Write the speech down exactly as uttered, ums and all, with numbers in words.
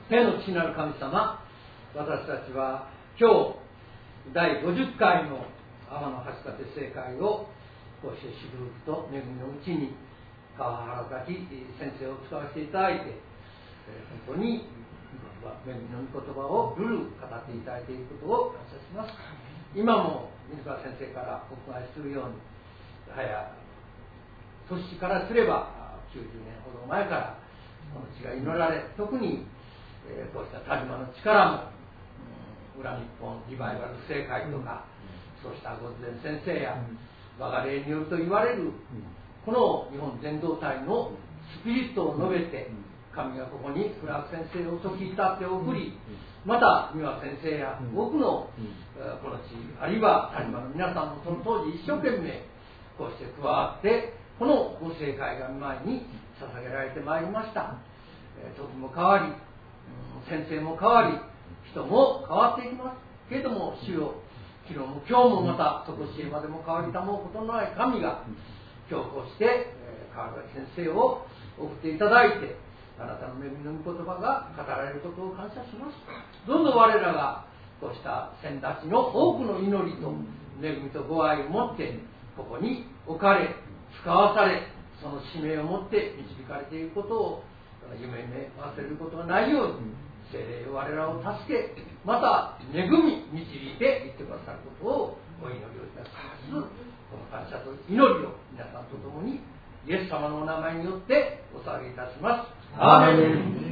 天の父なる神様、私たちは今日だいごじゅっかいの天の橋立正会をこうして祝福と恵みのうちに川原崎先生を使わせていただいて、本当に恵みの御言葉をるる語っていただいていることを感謝します。今も水川先生からお伺いするように、早年からすればきゅうじゅうねんほど前からこの地が祈られ、特に、えー、こうした田島の力も、うん、裏日本リバイバル聖会とか、うん、そうした御前先生や、うん、我が霊によると言われる、うん、この日本全道体のスピリットを述べて、うん、神がここにクラーク先生を時至って送り、また三輪先生や多くの、うん、この地あるいは谷間の皆さんもその当時一生懸命こうして加わってこのご聖会が前に捧げられてまいりました。えー、時も変わり、うん、先生も変わり、人も変わっていきますけれども、主よ、昨日も今日もまた常しえまでも変わりたもうことのない神が今日こうして、えー、川崎先生を送っていただいて、あなたの恵みの御言葉が語られることを感謝します。どうぞ我らがこうした先たちの多くの祈りと恵みとご愛を持ってここに置かれ使わされ、その使命を持って導かれていることを夢め忘れることがないように聖霊よ我らを助け、また恵み導いていってくださることをお祈りをいたします。この感謝と祈りを皆さんと共にイエス様のお名前によってお捧げいたします。アーメン。